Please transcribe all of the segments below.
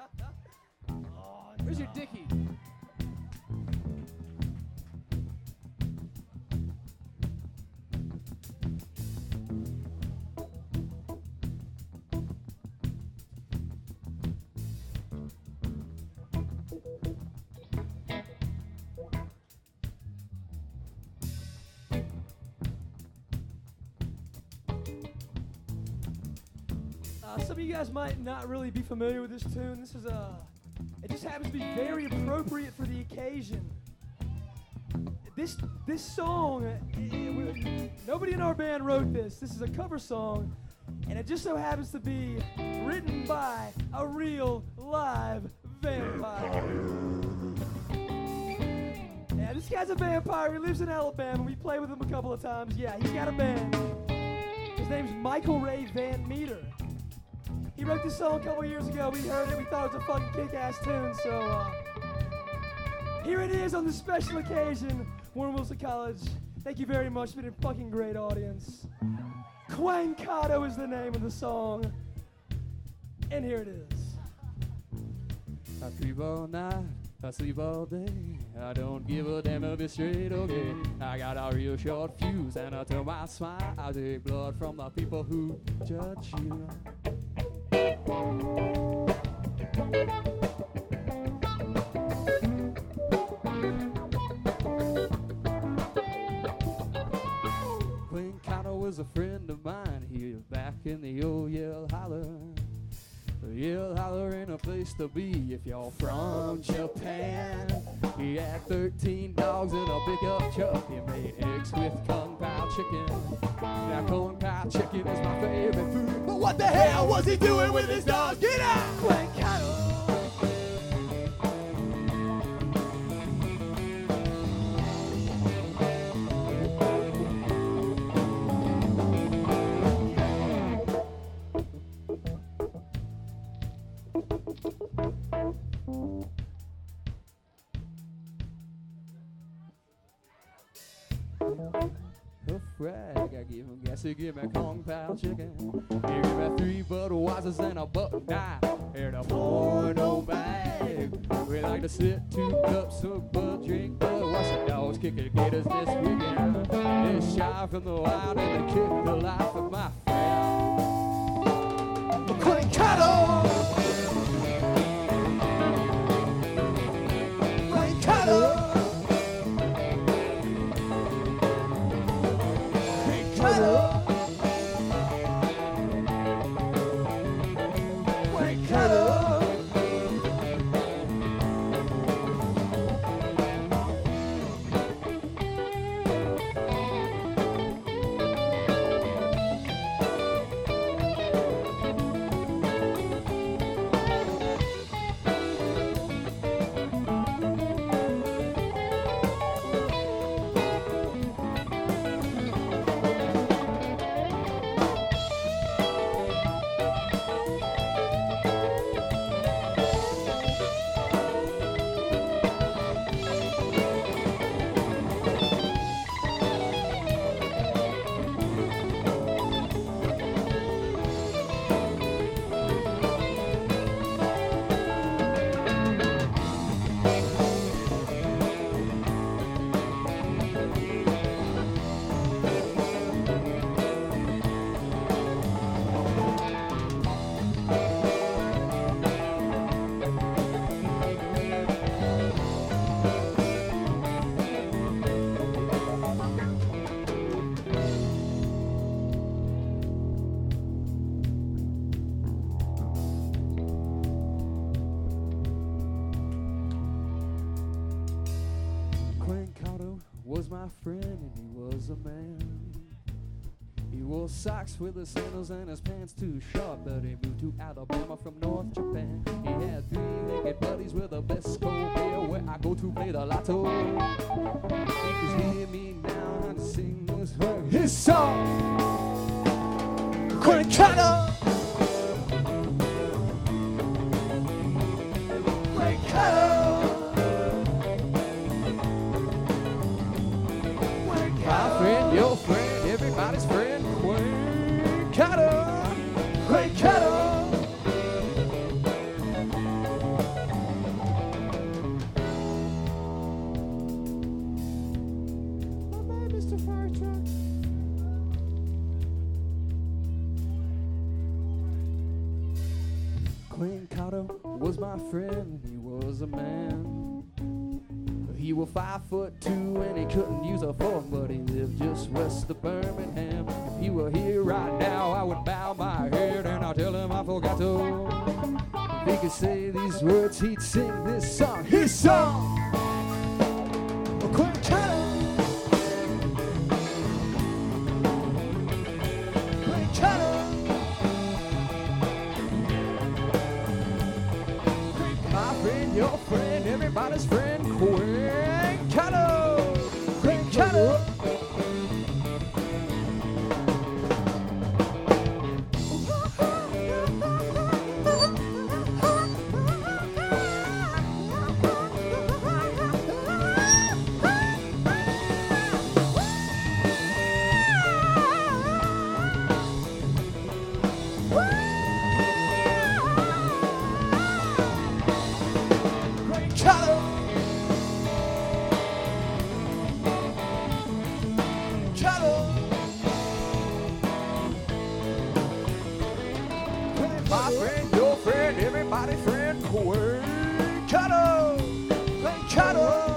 Where's your dickie? Some of you guys might not really be familiar with this tune. This is it just happens to be very appropriate for the occasion. This song, nobody in our band wrote this. This is a cover song, and it just so happens to be written by a real live vampire. Yeah, this guy's a vampire. He lives in Alabama. We played with him a couple of times. Yeah, he's got a band. His name's Michael Ray Van Meter. He wrote this song a couple years ago. We heard it. We thought it was a fucking kick-ass tune. So here it is on this special occasion. Warren Wilson College. Thank you very much. It's been a fucking great audience. Quancado is the name of the song. And here it is. I sleep all night, I sleep all day. I don't give a damn if it's straight or gay. I got a real short fuse, and I turn my smile. I take blood from the people who judge you. Quancado was a friend of mine here back in the old Yell Holler. Yell Holler ain't a place to be if you're from Japan. He had 13 dogs in a pickup truck. He made eggs with Kung Pao chicken. Now Kung Pao chicken is my favorite food. But what the hell was he doing with his dogs? Get out! Quancado! A frag, I give him gas, he give me Kung Pao chicken. He give me 3 Budweisers and a buck knife and a porno bag. We like to sit 2 cups of bud, drink bud, watch the dogs kick the gators this weekend. They shy from the wild and they kick the life of my friend. Quancado! Quancado! Was my friend and he was a man. He wore socks with the sandals and his pants too short, but he moved to Alabama from North Japan. He had 3 naked buddies with a Vesco beer where I go to play the lotto. You can hear me now and sing his song. Quancado! Quancado! Your friend, everybody's friend, Quancado, Quancado. Queen Cotto was my friend, he was a man. He was 5'2" and he couldn't use a fork, but he lived just west of Birmingham. If he were here right now, I would bow my head and I'll tell him I forgot to. If he could say these words, he'd sing this song. His song! Queen Cotto! Queen Cotto! My friend, your friend, everybody's friend, Queen Cotto! Queen Cotto! My friend, your friend, everybody's friend, Queen Cotto! Queen Cotto!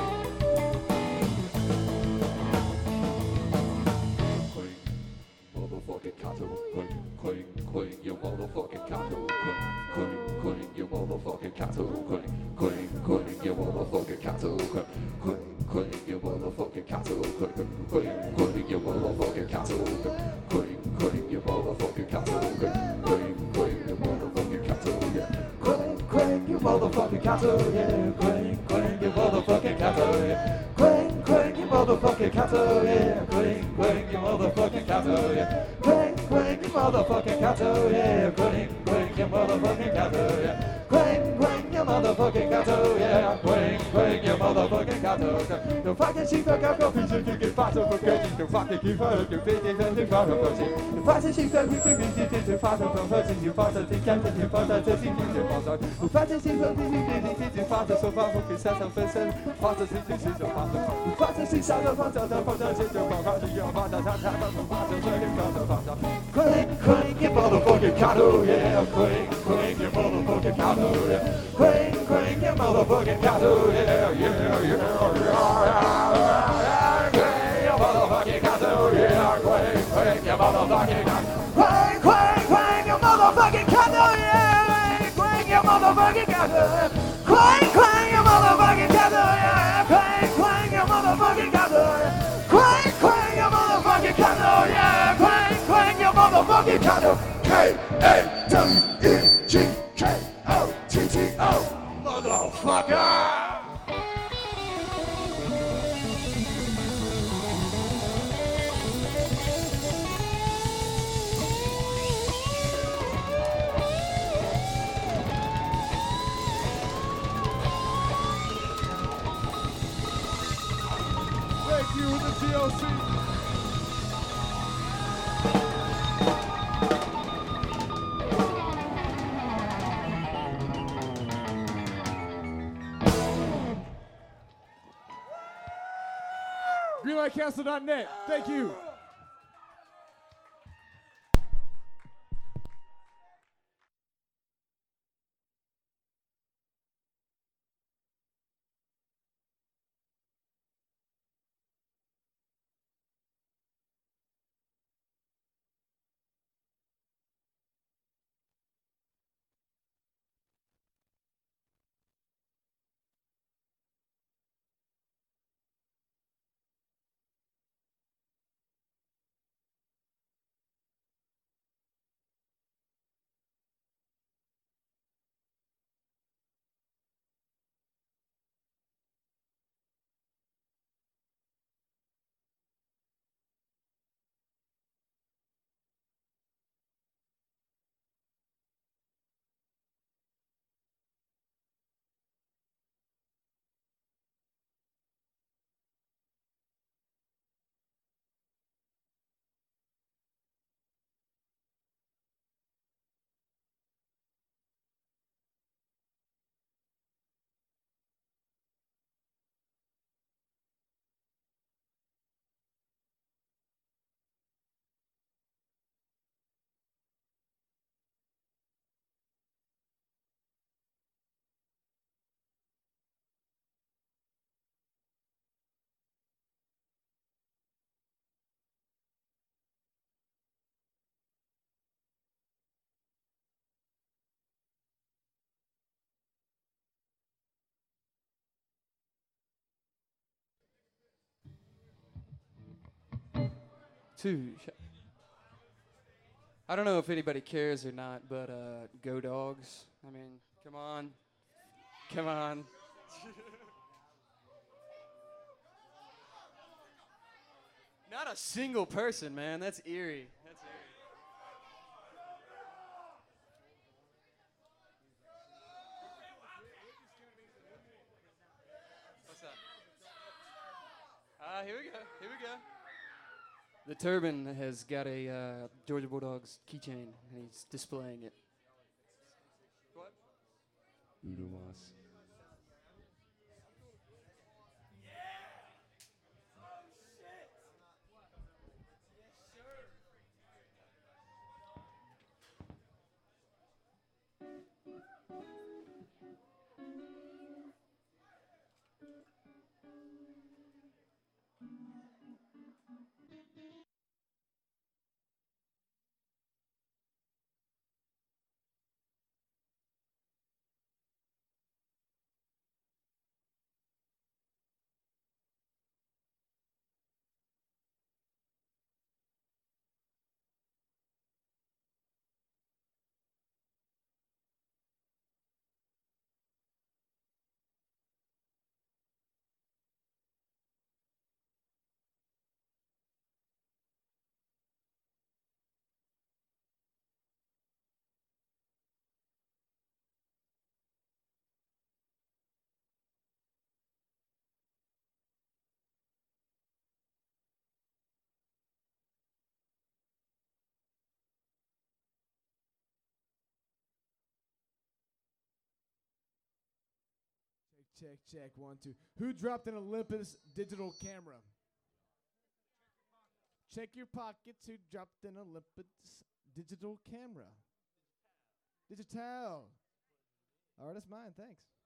Queen, motherfucking Cotto. Queen, you motherfucking Cotto. Queen, you motherfucking Cotto. Queen, you motherfucking Cotto. Queen, you motherfucking Cotto. Queen, you motherfucking Cotto. Queen, you motherfucking Cotto. Queen, you motherfucking Cotto, yeah. Queen, you motherfucking Cotto, yeah. Queen, you motherfucking Cotto, yeah. Queen, you motherfucking Cotto, yeah. Queen, you motherfucking Cotto, yeah. Queen, you motherfucking Cotto, yeah. Queen, you motherfucking Cotto, yeah. Queen, you motherfucking Cotto, yeah. Queen, you motherfucking Cotto. The fucking sheep that got no piece of chicken faster for getting the fucking keep her, you think it's the father for the fucking sheep that we can get the father for her, you father, the captain, you father, the thing, the father. The fucking sheep that we can get the father so far for his set of person, father, this is the father. The fucking sheep out of the father, the father, the father, your father, the father, the father, the father. Queen, you motherfucking Cotto, yeah. Queen, you motherfucking Cotto, yeah. Queen, you motherfucking Cotto, yeah, yeah, yeah, yeah, you motherfucking Cotto, yeah. Queen, you motherfucking Cotto. Queen, you motherfucking Cotto, yeah. Queen, you motherfucking Cotto. Queen, you motherfucking Cotto, yeah. Queen, you motherfucking Cotto. Queen, you motherfucking Cotto, yeah. Queen, you motherfucking Cotto. K-A-W-E-G-K-O-T-T-O, motherfucker! Thank you, the TLC. GreenlightCastle.net. Thank you. two. I don't know if anybody cares or not, but go Dogs. I mean, come on. Come on. Not a single person, man. That's eerie. That's eerie. What's that? Here we go. Here we go. The turban has got a Georgia Bulldogs keychain, and he's displaying it. What? Udo Moss. Check, check, 1, 2. Who dropped an Olympus digital camera? Check your pockets. Who dropped an Olympus digital camera? Digital. All right, that's mine. Thanks.